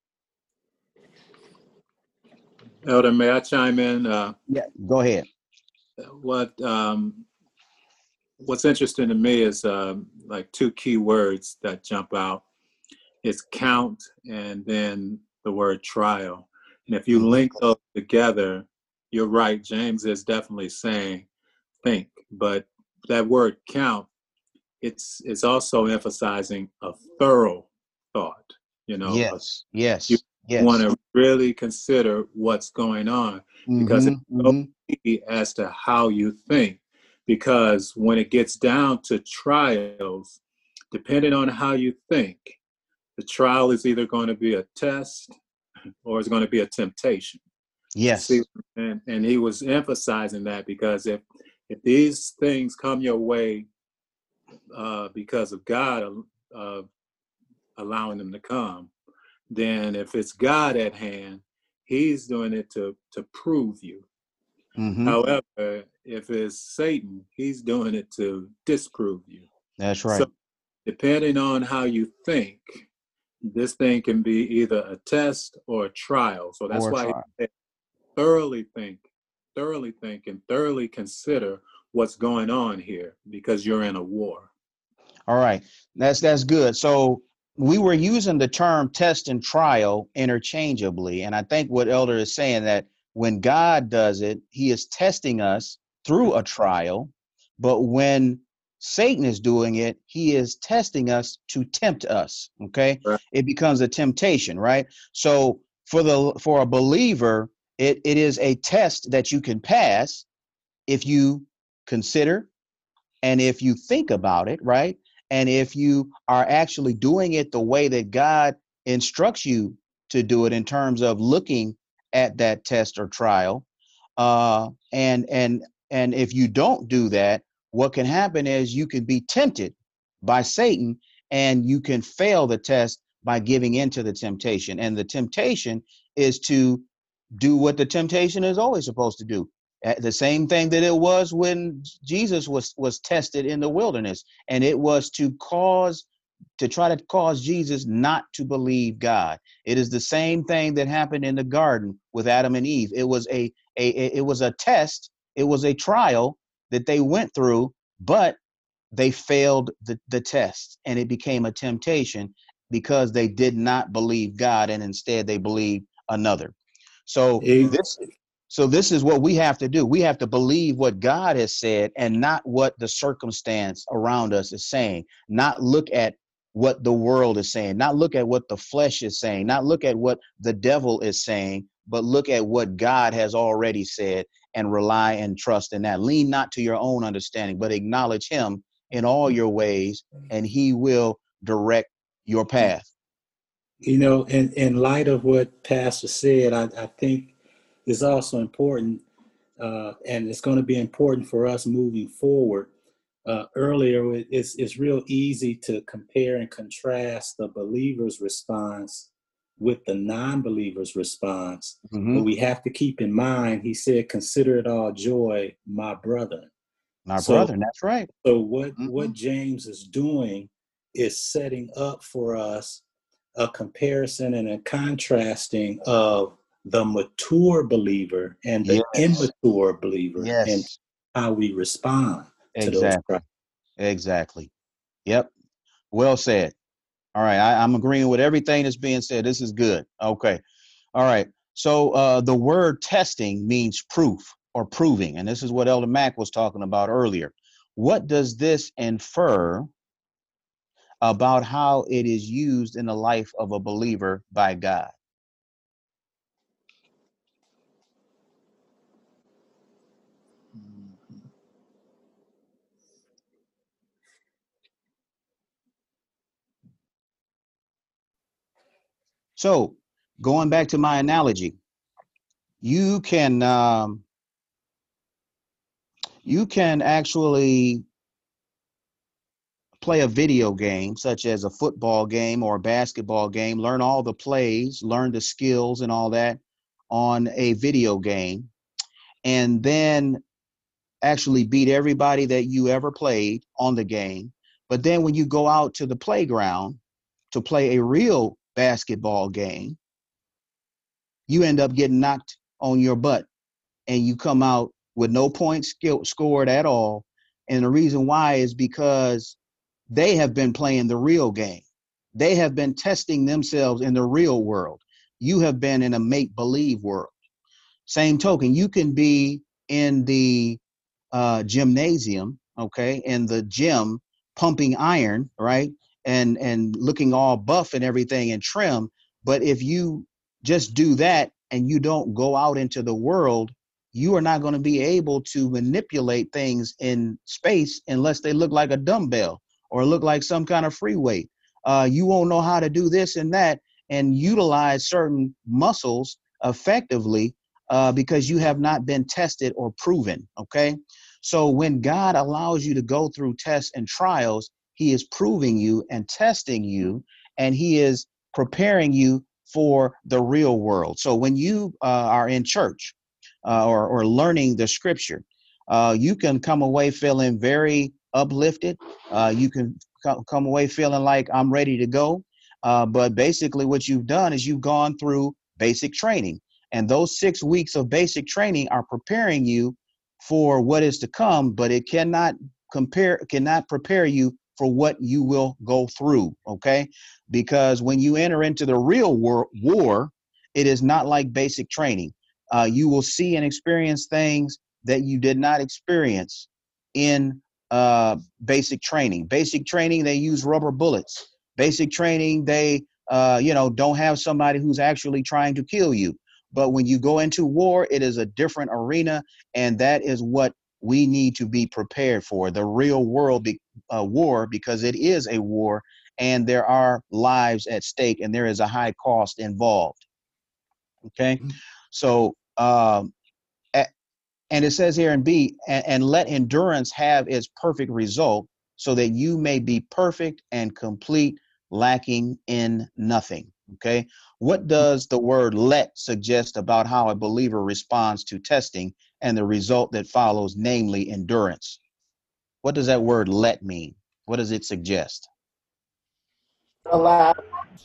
Elder, may I chime in? Yeah, go ahead. What's interesting to me is like 2 key words that jump out. It's count and then the word trial. And if you link those together, you're right. James is definitely saying think, but that word count, it's also emphasizing a thorough thought. Yes. You want to really consider what's going on because it's so key as to how you think. Because when it gets down to trials, depending on how you think, the trial is either going to be a test or it's going to be a temptation. Yes. See, and he was emphasizing that because if these things come your way because of God allowing them to come, then if it's God at hand, he's doing it to prove you. However, if it's Satan, he's doing it to disprove you. That's right. So depending on how you think, this thing can be either a test or a trial. So that's why he said, thoroughly think, and thoroughly consider what's going on here because you're in a war. All right. That's good. So we were using the term test and trial interchangeably. And I think what Elder is saying that when God does it, he is testing us through a trial. But when Satan is doing it, he is testing us to tempt us. Okay. Right. It becomes a temptation, right? So for a believer, it is a test that you can pass if you consider and if you think about it, right? And if you are actually doing it the way that God instructs you to do it in terms of looking at that test or trial, and if you don't do that, what can happen is you can be tempted by Satan and you can fail the test by giving into the temptation. And the temptation is to do what the temptation is always supposed to do. The same thing that it was when Jesus was tested in the wilderness, and it was to try to cause Jesus not to believe God. It is the same thing that happened in the garden with Adam and Eve. It was a test, it was a trial that they went through, but they failed the test, and it became a temptation because they did not believe God, and instead they believed another. So this is what we have to do. We have to believe what God has said and not what the circumstance around us is saying, not look at what the world is saying, not look at what the flesh is saying, not look at what the devil is saying, but look at what God has already said and rely and trust in that. Lean not to your own understanding, but acknowledge him in all your ways, and he will direct your path. In light of what Pastor said, I think it's also important, and it's going to be important for us moving forward. Earlier, it's real easy to compare and contrast the believer's response with the non-believer's response. But we have to keep in mind, he said, consider it all joy, my brother. Brother, that's right. So what James is doing is setting up for us a comparison and a contrasting of the mature believer and the immature believer. Yes. how we respond to those Exactly. trials. Exactly. Yep. Well said. All right. I'm agreeing with everything that's being said. This is good. Okay. All right. So the word testing means proof or proving. And this is what Elder Mack was talking about earlier. What does this infer about how it is used in the life of a believer by God? So going back to my analogy, you can actually play a video game such as a football game or a basketball game, learn all the plays, learn the skills and all that on a video game, and then actually beat everybody that you ever played on the game. But then when you go out to the playground to play a real basketball game, you end up getting knocked on your butt and you come out with no points scored at all. And the reason why is because they have been playing the real game. They have been testing themselves in the real world. You have been in a make-believe world. Same token, you can be in the gymnasium, okay, in the gym, pumping iron, right, and looking all buff and everything and trim. But if you just do that and you don't go out into the world, you are not going to be able to manipulate things in space unless they look like a dumbbell or look like some kind of free weight. You won't know how to do this and that and utilize certain muscles effectively because you have not been tested or proven. Okay. So when God allows you to go through tests and trials, he is proving you and testing you, and he is preparing you for the real world. So when you are in church or learning the scripture, you can come away feeling very uplifted. You can come away feeling like I'm ready to go. But basically what you've done is you've gone through basic training. And those 6 weeks of basic training are preparing you for what is to come, but it cannot prepare you for what you will go through. Okay. Because when you enter into the real war, it is not like basic training. You will see and experience things that you did not experience in basic training. Basic training, they use rubber bullets. Basic training, they don't have somebody who's actually trying to kill you. But when you go into war, it is a different arena, and that is what we need to be prepared for, the real world war, because it is a war, and there are lives at stake, and there is a high cost involved. Okay, so and it says here in B, and let endurance have its perfect result, so that you may be perfect and complete, lacking in nothing. Okay. What does the word let suggest about how a believer responds to testing and the result that follows, namely endurance? What does that word let mean? What does it suggest? Allow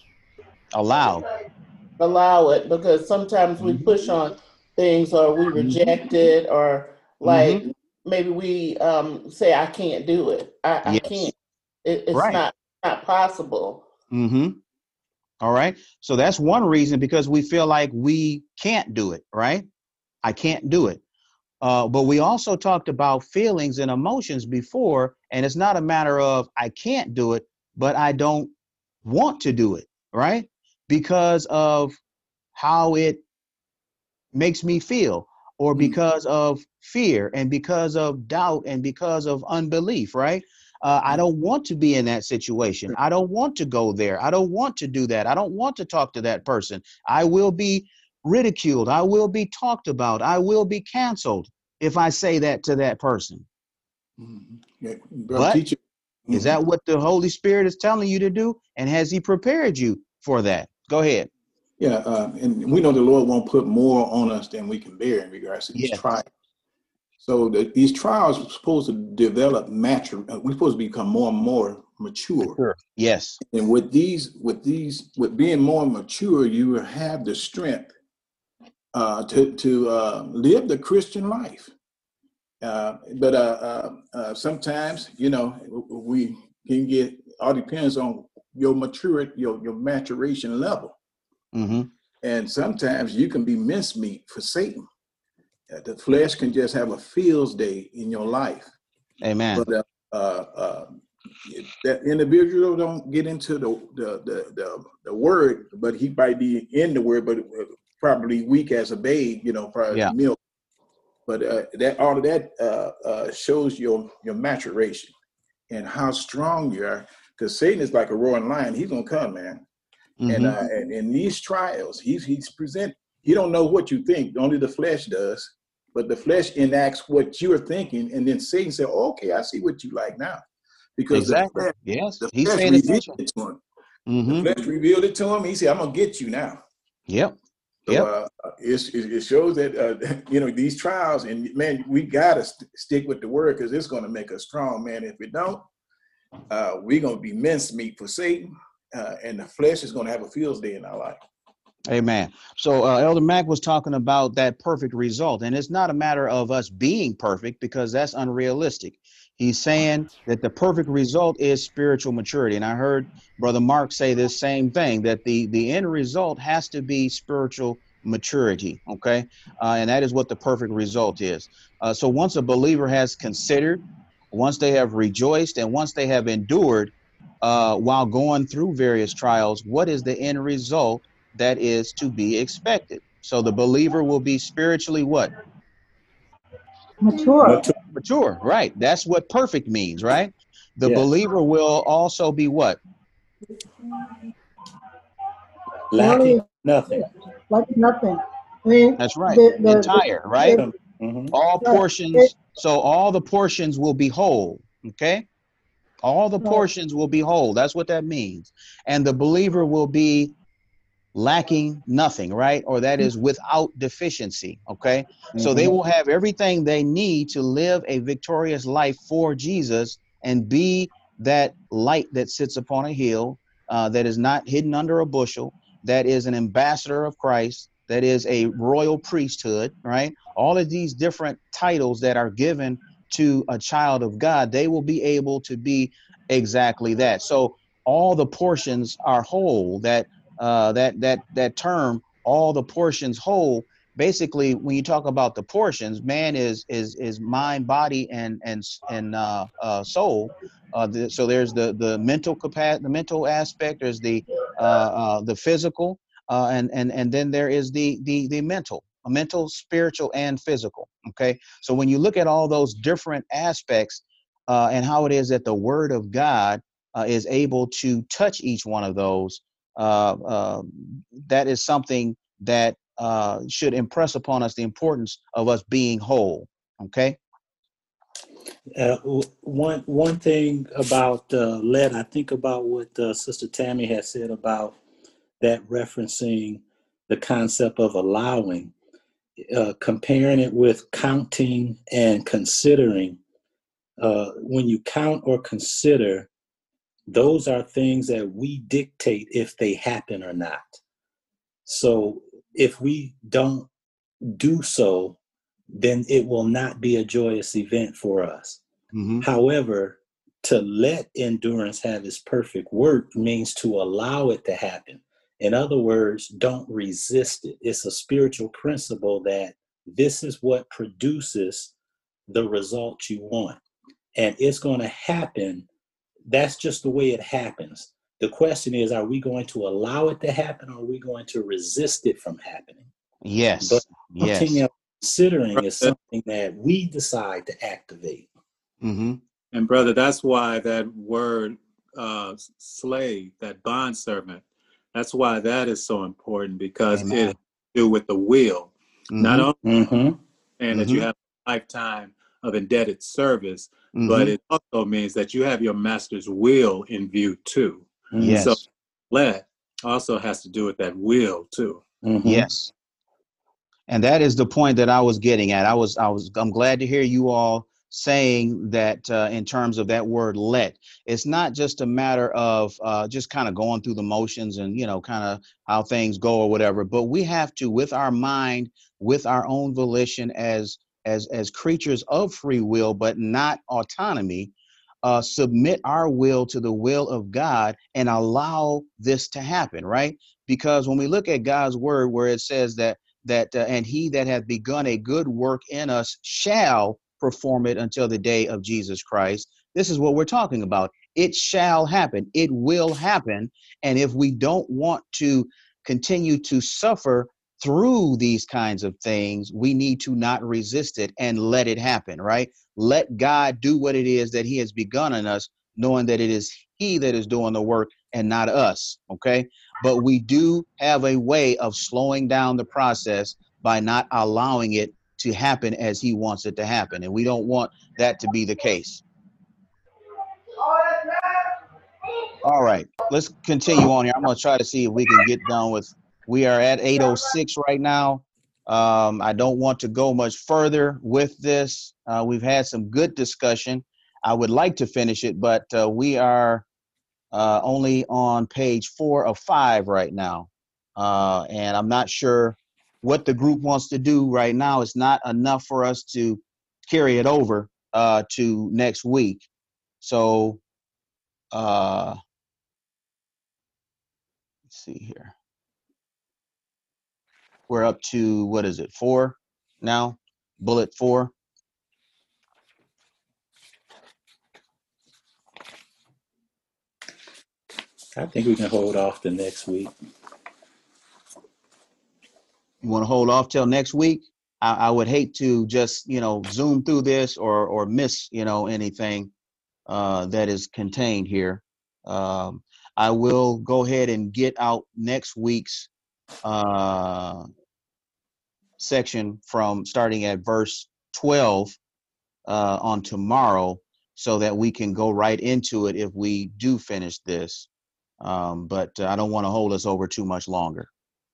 it, because sometimes we push on things or we reject it, or like maybe we say, I can't do it. I can't. It's Right. not possible. All right. So that's one reason, because we feel like we can't do it. Right. I can't do it. But we also talked about feelings and emotions before, and it's not a matter of I can't do it, but I don't want to do it, right? Because of how it makes me feel, or because of fear, and because of doubt, and because of unbelief, right? I don't want to be in that situation. I don't want to go there. I don't want to do that. I don't want to talk to that person. I will be ridiculed. I will be talked about. I will be canceled if I say that to that person. Yeah, but teacher. Is that what the Holy Spirit is telling you to do? And has he prepared you for that? Go ahead. Yeah, and we know the Lord won't put more on us than we can bear in regards to these trials. So these trials are supposed to develop we're supposed to become more and more mature. Yes. And with being more mature, you will have the strength to live the Christian life. But sometimes, we can get, all depends on your maturity, your maturation level. Mm-hmm. And sometimes you can be mincemeat for Satan. The flesh can just have a feels day in your life. Amen. But that individual don't get into the word, but he might be in the word, but probably weak as a babe, probably milk. But that all of that shows your maturation and how strong you are. Because Satan is like a roaring lion; he's gonna come, man. Mm-hmm. And in these trials, he's present. He don't know what you think; only the flesh does. But the flesh enacts what you're thinking, and then Satan said, oh, "Okay, I see what you like now," because Exactly. the He's flesh paying revealed attention. it to him. Mm-hmm. The flesh revealed it to him. He said, "I'm gonna get you now." Yep. So it shows that these trials, and man, we gotta stick with the word because it's gonna make us strong, man. If we don't, we're gonna be mincemeat for Satan, and the flesh is gonna have a field day in our life. Amen. So Elder Mack was talking about that perfect result, and it's not a matter of us being perfect because that's unrealistic. He's saying that the perfect result is spiritual maturity. And I heard Brother Mark say this same thing, that the end result has to be spiritual maturity. Okay. And that is what the perfect result is. So once a believer has considered, once they have rejoiced, and once they have endured while going through various trials, what is the end result that is to be expected? So the believer will be spiritually what? Mature. Mature, right? That's what perfect means, right? The Yes. believer will also be what? Lacking nothing. Like nothing. I mean, That's right. the Entire, right? Mhm. All Right. portions. So all the portions will be whole. Okay. All the Right. portions will be whole. That's what that means. And the believer will be lacking nothing, right? Or that is without deficiency. Okay. So they Mhm. will have everything they need to live a victorious life for Jesus and be that light that sits upon a hill, that is not hidden under a bushel, that is an ambassador of Christ, that is a royal priesthood, right? All of these different titles that are given to a child of God, they will be able to be exactly that. So all the portions are whole. That term, all the portions whole, basically when you talk about the portions, man is mind, body, and soul. So there's the mental capacity, the mental aspect. There's the physical, and then there is the mental, spiritual, and physical. Okay, so when you look at all those different aspects, and how it is that the Word of God is able to touch each one of those, that is something that should impress upon us the importance of us being whole. Okay. One thing about lead, I think about what Sister Tammy has said about that, referencing the concept of allowing, comparing it with counting and considering. When you count or consider, those are things that we dictate if they happen or not. So if we don't do so, then it will not be a joyous event for us. Mm-hmm. However, to let endurance have its perfect work means to allow it to happen. In other words, don't resist it. It's a spiritual principle that this is what produces the result you want. And it's going to happen. That's just the way it happens. The question is, are we going to allow it to happen, or are we going to resist it from happening? Yes. But Yes. counting and considering is something that we decide to activate. Mm-hmm. And brother, that's why that word slave, that bondservant, that's why that is so important, because Amen. it has to do with the will. Mm-hmm. Not only Mm-hmm. and that you have a lifetime of indebted service, Mm-hmm. but it also means that you have your master's will in view too. Yes. So let also has to do with that will too. Mm-hmm. Yes. And that is the point that I was getting at. I'm glad to hear you all saying that in terms of that word let. It's not just a matter of just kind of going through the motions and, kind of how things go or whatever, but we have to, with our mind, with our own volition as as creatures of free will, but not autonomy, submit our will to the will of God and allow this to happen, right? Because when we look at God's word, where it says that and he that hath begun a good work in us shall perform it until the day of Jesus Christ. This is what we're talking about. It shall happen. It will happen. And if we don't want to continue to suffer through these kinds of things, we need to not resist it and let it happen, right? Let God do what it is that he has begun in us, knowing that it is he that is doing the work and not us, okay? But we do have a way of slowing down the process by not allowing it to happen as he wants it to happen. And we don't want that to be the case. All right, let's continue on here. I'm going to try to see if we can get done with, we are at 8:06 right now. I don't want to go much further with this. We've had some good discussion. I would like to finish it, but we are only on page 4 of 5 right now. And I'm not sure what the group wants to do right now. It's not enough for us to carry it over to next week. So let's see here. We're up to, what is it, 4 now? Bullet 4. I think we can hold off to next week. You want to hold off till next week? I would hate to just, zoom through this or miss, anything that is contained here. I will go ahead and get out next week's section from starting at verse 12 on tomorrow, so that we can go right into it if we do finish this. But I don't want to hold us over too much longer.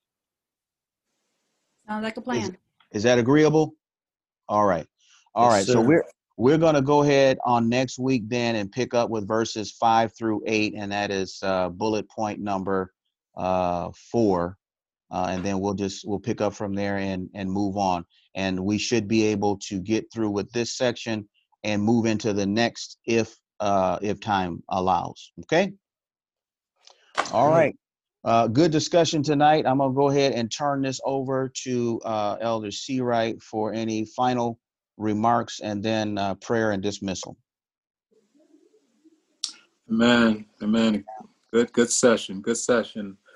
Sounds like a plan. Is that agreeable? All right. All Yes, right. So sir. we're going to go ahead on next week then and pick up with verses 5 through 8, and that is bullet point number 4. And then we'll pick up from there and move on. And we should be able to get through with this section and move into the next if time allows. Okay. All right. Good discussion tonight. I'm going to go ahead and turn this over to Elder Seawright for any final remarks and then prayer and dismissal. Amen. Amen. Good session. Good session.